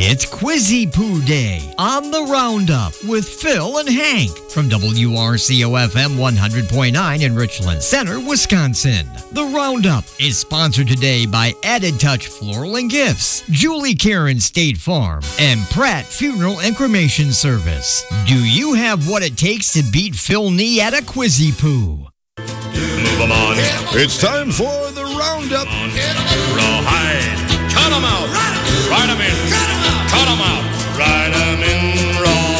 It's Quizzy Poo Day on the Roundup with Phil and Hank from WRCO-FM 100.9 in Richland Center, Wisconsin. The Roundup is sponsored today by Added Touch Floral and Gifts, Julie Karen State Farm, and Pratt Funeral and Cremation Service. Do you have what it takes to beat Phil Nee at a Quizzy Poo? Move 'em on. It's time for the Roundup. Rawhide. Cut 'em out. Ride 'em in. Cut 'em out. Ride 'em in.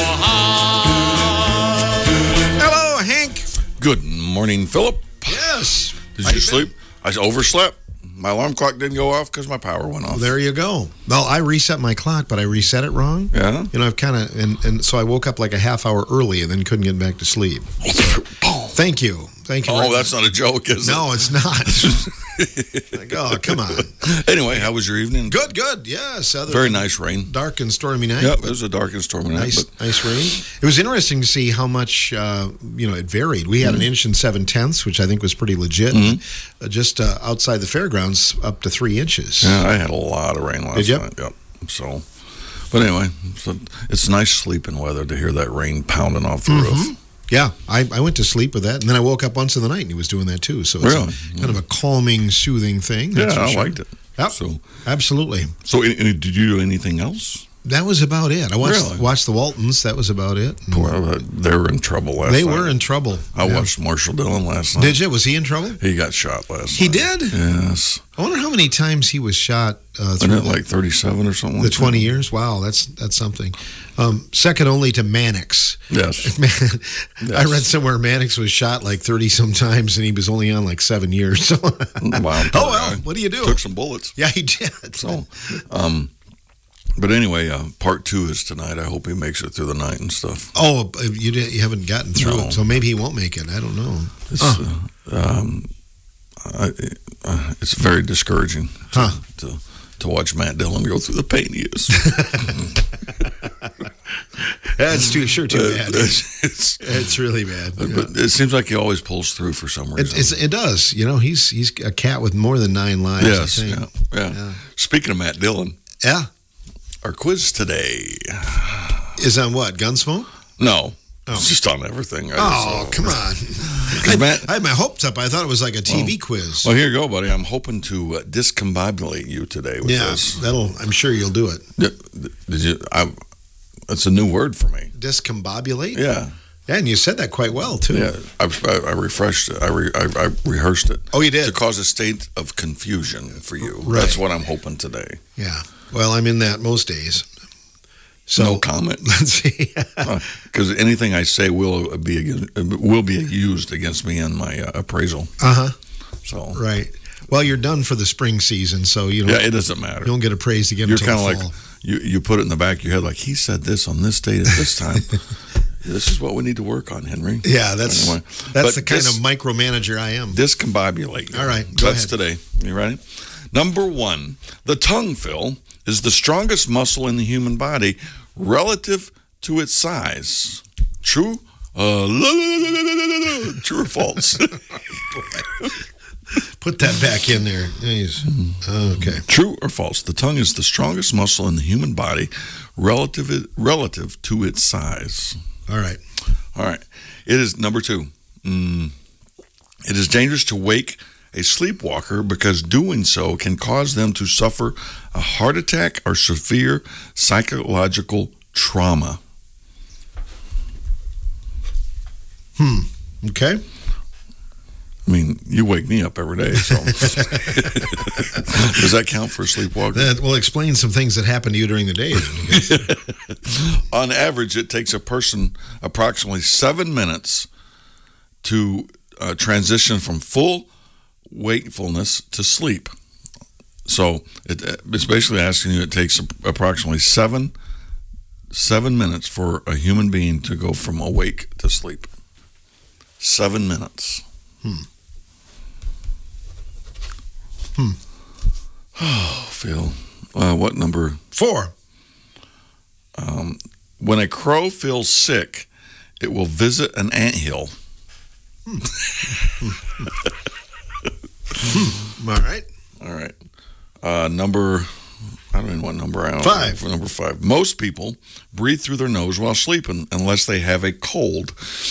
Rawhide. Hello, Hank. Good morning, Philip. Yes. Did you sleep? I overslept. My alarm clock didn't go off because my power went off. Well, there you go. Well, I reset my clock, but I reset it wrong. Yeah. You know, I've kind of, and so I woke up like a half hour early and then couldn't get back to sleep. So, thank you. Thank you. Oh, that's not a joke, is it? No, it's not. Like, oh, come on. Anyway, how was your evening? Good, good. Yes. Very nice rain. Dark and stormy night. Yep, it was a dark and stormy night. Nice rain. It was interesting to see how much, it varied. We had an inch and 7/10, which I think was pretty legit. Just outside the fairgrounds, up to 3 inches. Yeah, I had a lot of rain last night. Yep. So, but anyway, it's nice sleeping weather to hear that rain pounding off the roof. Yeah, I went to sleep with that, and then I woke up once in the night, and he was doing that too. So it's kind of a calming, soothing thing. Yeah, I liked it. Yep, so, absolutely. So, did you do anything else? That was about it. I watched the Waltons. That was about it. Well, they were in trouble last night. They were in trouble. I watched Marshall Dillon last night. Did you? Was he in trouble? He got shot last night. He did? Yes. I wonder how many times he was shot. Wasn't it like 37 or something? The 20 years? Wow, that's something. Second only to Mannix. Yes. I read somewhere Mannix was shot like 30-some times, and he was only on like 7 years. Wow. Oh, well, what do you do? Took some bullets. Yeah, he did. So, but anyway, part 2 is tonight. I hope he makes it through the night and stuff. Oh, you haven't gotten through it, so maybe he won't make it. I don't know. It's very discouraging to watch Matt Dillon go through the pain he is. That's too bad. It's really bad. But it seems like he always pulls through for some reason. It does. You know, he's a cat with more than 9 lives. Yes. I think. Yeah. Speaking of Matt Dillon. Yeah. Our quiz today is on what? Gunsmoke? No. It's just on everything. Come on. I had my hopes up. I thought it was like a TV quiz. Well, here you go, buddy. I'm hoping to discombobulate you today with this. I'm sure you'll do it. Did you? It's a new word for me. Discombobulate? Yeah. Yeah, and you said that quite well, too. Yeah, I refreshed it. I rehearsed it. Oh, you did? To cause a state of confusion for you. Right. That's what I'm hoping today. Yeah. Well, I'm in that most days. So, no comment. Let's see. Because anything I say will be used against me in my appraisal. So right. Well, you're done for the spring season, so it doesn't matter. You don't get appraised again. You're kind of like you put it in the back of your head, like he said this on this date at this time. This is what we need to work on, Henry. Yeah, that's the kind of micromanager I am. Discombobulate. All right, that's today. You ready? Number 1, the tongue, Phil, is the strongest muscle in the human body relative to its size. True? True or false? Put that back in there. Okay. True or false? The tongue is the strongest muscle in the human body relative to its size. All right. It is number 2. It is dangerous to wake a sleepwalker because doing so can cause them to suffer a heart attack or severe psychological trauma. Okay. I mean, you wake me up every day, so does that count for a sleepwalker? That will explain some things that happen to you during the day. On average, it takes a person approximately 7 minutes to transition from full wakefulness to sleep. So it's basically asking you, it takes approximately seven minutes for a human being to go from awake to sleep. 7 minutes. Oh, Phil. What number? 4. When a crow feels sick, it will visit an anthill. All right. All right. Number I don't even know what number I am. 5. For number 5. Most people breathe through their nose while sleeping unless they have a cold.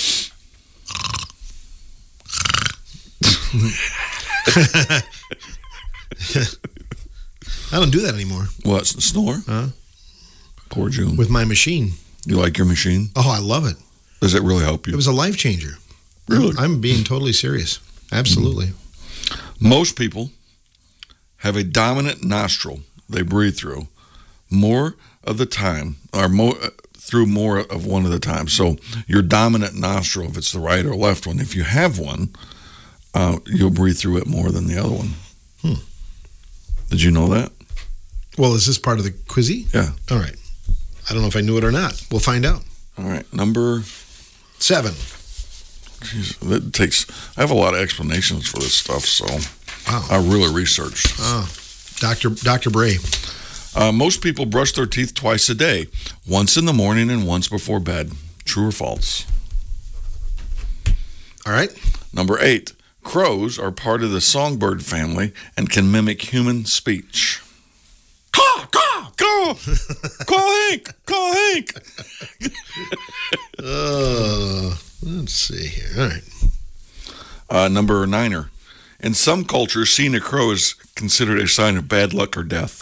I don't do that anymore. What? Snore? Huh? Poor June. With my machine. You like your machine? Oh, I love it. Does it really help you? It was a life changer. Really? I'm being totally serious. Absolutely. Most people have a dominant nostril they breathe through more of the time, or through more of one at a time. So your dominant nostril, if it's the right or left one, if you have one, you'll breathe through it more than the other one. Did you know that? Well, is this part of the quizzy? Yeah. All right. I don't know if I knew it or not. We'll find out. All right. Number 7. Jeez, I have a lot of explanations for this stuff, so Wow. I really researched. Oh, Dr. Bray. Most people brush their teeth twice a day, once in the morning and once before bed. True or false? All right. Number 8, crows are part of the songbird family and can mimic human speech. Caw, caw, caw, call Hank, call Hank. Let's see here. All right. Number 9, in some cultures, seeing a crow is considered a sign of bad luck or death.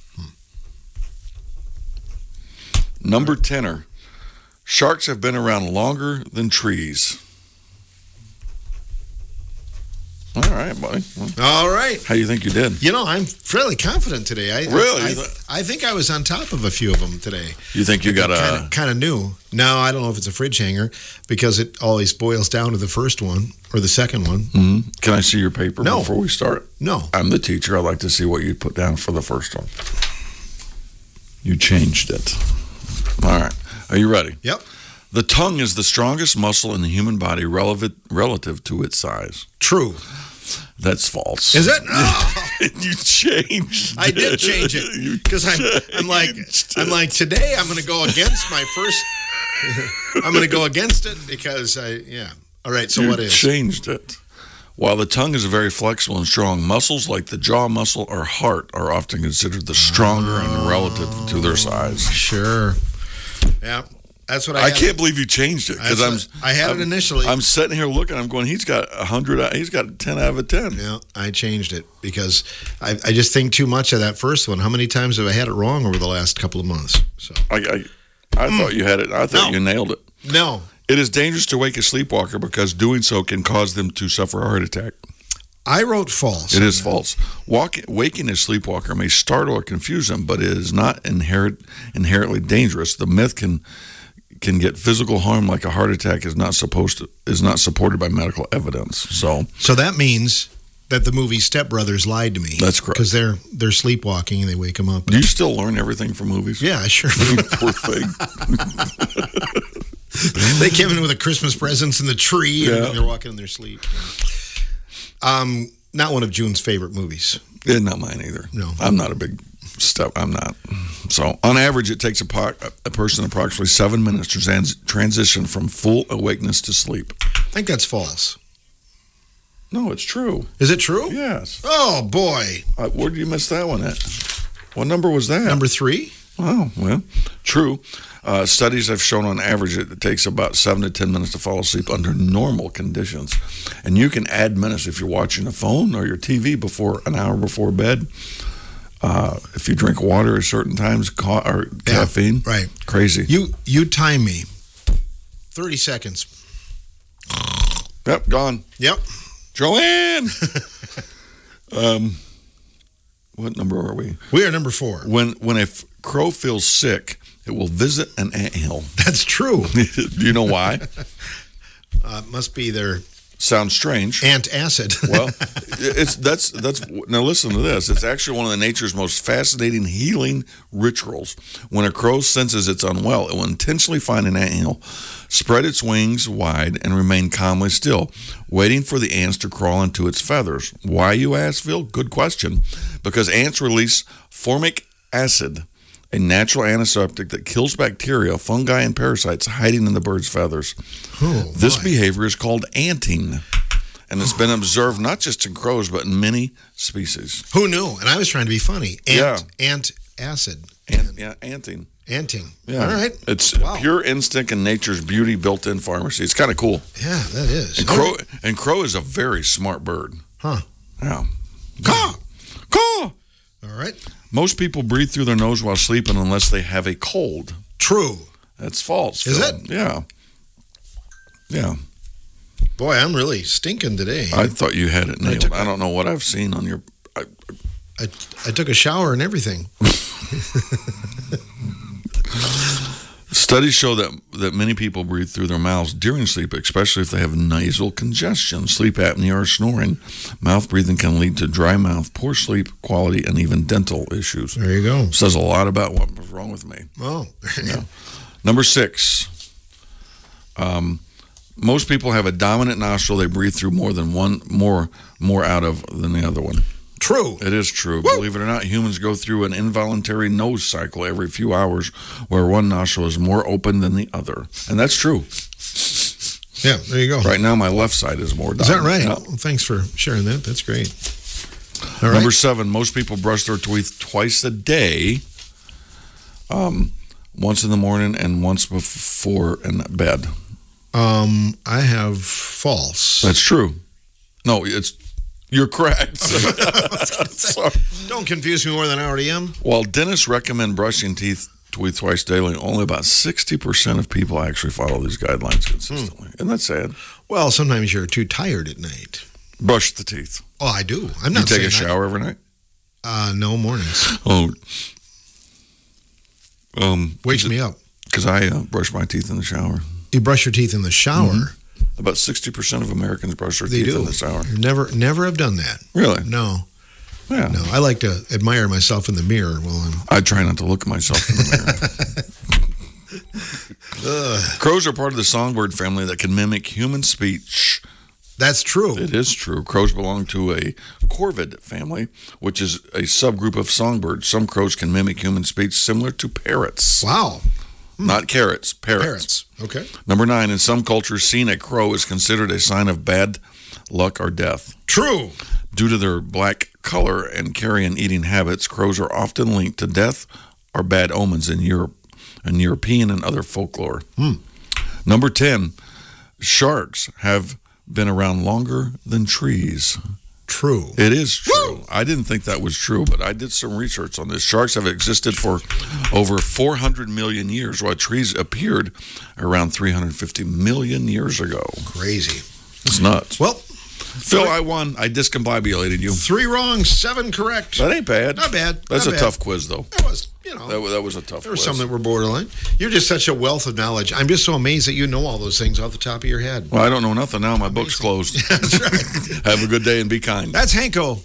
Number 10, sharks have been around longer than trees. All right, buddy. Well, All right. how do you think you did? You know, I'm fairly confident today. Really? I think I was on top of a few of them today. You think you got a... Kind of new. No, I don't know if it's a fridge hanger because it always boils down to the first one or the second one. Mm-hmm. Can I see your paper No. before we start? No. I'm the teacher. I'd like to see what you put down for the first one. You changed it. All right. Are you ready? Yep. The tongue is the strongest muscle in the human body relative to its size. True. That's false. Is it? Oh, You changed I did it. change You it because I'm like today I'm going to go against my first. I'm going to go against it because All right. So You what is? changed it. While the tongue is very flexible and strong, muscles like the jaw muscle or heart are often considered the stronger and relative to their size. Sure. Yeah. That's what I I had. can't believe you changed it because I had it initially. I'm sitting here looking. I'm going. He's got 100. He's got 10 out of 10. Yeah, I changed it because I just think too much of that first one. How many times have I had it wrong over the last couple of months? So I thought you had it. I thought No. you nailed it. no, It is dangerous to wake a sleepwalker because doing so can cause them to suffer a heart attack. I wrote false. It is false. Waking a sleepwalker may startle or confuse them, but it is not inherently dangerous. The myth can get physical harm like a heart attack is not supported by medical evidence. So that means that the movie Step Brothers lied to me. That's correct. Because they're sleepwalking and they wake them up. do you still learn everything from movies? Yeah, I sure. Poor thing. They came in with the Christmas presents in the tree Yeah. and they're walking in their sleep. Not one of June's favorite movies. Yeah, not mine either. No. I'm not a big step. I'm not. So, on average, it takes a person approximately 7 minutes to transition from full awakeness to sleep. I think that's false. No, it's true. Is it true? Yes. Oh, boy. Where did you miss that one at? What number was that? Number 3? Oh, well, true. Studies have shown on average it takes about 7 to 10 minutes to fall asleep under normal conditions. And you can add minutes if you're watching a phone or your TV an hour before bed. If you drink water at certain times, or caffeine. Right. Crazy. You time me. 30 seconds. Yep, gone. Yep. Joanne! What number are we? We are number 4. When a crow feels sick, it will visit an anthill. That's true. Do you know why? Must be their Sounds strange. antacid. Well, that's now listen to this. It's actually one of the nature's most fascinating healing rituals. When a crow senses it's unwell, it will intentionally find an anthill, spread its wings wide, and remain calmly still, waiting for the ants to crawl into its feathers. Why, you ask, Phil? Good question. Because ants release formic acid, a natural antiseptic that kills bacteria, fungi, and parasites hiding in the bird's feathers. Oh, This my. behavior is called anting, and it's been observed not just in crows, but in many species. Who knew? And I was trying to be funny. Ant acid. Anting. Anting. Yeah. All right. It's pure instinct and nature's beauty built in pharmacy. It's kind of cool. Yeah, that is. And crow is a very smart bird. Huh. Yeah. Caw. Caw. All right. Most people breathe through their nose while sleeping unless they have a cold. True. That's false. Is Phil. it? Yeah. Yeah. Boy, I'm really stinking today. I thought you had it nailed. I don't know what I've seen on your... I took a shower and everything. Studies show that many people breathe through their mouths during sleep, especially if they have nasal congestion, sleep apnea, or snoring. Mouth breathing can lead to dry mouth, poor sleep quality, and even dental issues. There you go. Says a lot about what was wrong with me. Oh. Yeah. Number 6. Most people have a dominant nostril they breathe through more than one, more out of than the other one. True. It is true. Woo! Believe it or not, humans go through an involuntary nose cycle every few hours where one nostril is more open than the other. And that's true. Yeah, there you go. Right now, my left side is more dominant. Is that right? Yeah. Well, thanks for sharing that. That's great. All right. Number 7, most people brush their teeth twice a day, once in the morning and once before in bed. I have false. That's true. No, you're correct. Sorry. Don't confuse me more than I already am. While dentists recommend brushing teeth twice daily, only about 60% of people actually follow these guidelines consistently. Isn't that sad? Well, sometimes you're too tired at night. Brush the teeth. Oh, I do. I'm You not take saying a shower every night? No, mornings. Oh. Wakes me up. Because I brush my teeth in the shower. You brush your teeth in the shower. Mm-hmm. About 60% of Americans brush their teeth in the shower. Never have done that. Really? No. Yeah. No, I like to admire myself in the mirror while I try not to look at myself in the mirror. Crows are part of the songbird family that can mimic human speech. That's true. It is true. Crows belong to a corvid family, which is a subgroup of songbirds. Some crows can mimic human speech similar to parrots. Wow. Not carrots, parrots. Parrots. Okay. Number 9, in some cultures, seeing a crow is considered a sign of bad luck or death. True. Due to their black color and carrion eating habits, crows are often linked to death or bad omens in Europe and European and other folklore. Number 10, sharks have been around longer than trees. True. It is true. Woo! I didn't think that was true, but I did some research on this. Sharks have existed for over 400 million years, while trees appeared around 350 million years ago. Crazy. It's nuts. Well, Phil, I won. I discombobulated you. 3 wrong, 7 correct. That ain't bad. Not bad. That's Not a bad. tough quiz, though. That was, That was a tough quiz. there were some that were borderline. You're just such a wealth of knowledge. I'm just so amazed that you know all those things off the top of your head. Well, I don't know nothing now. My book's closed. That's right. Have a good day and be kind. That's Hanko.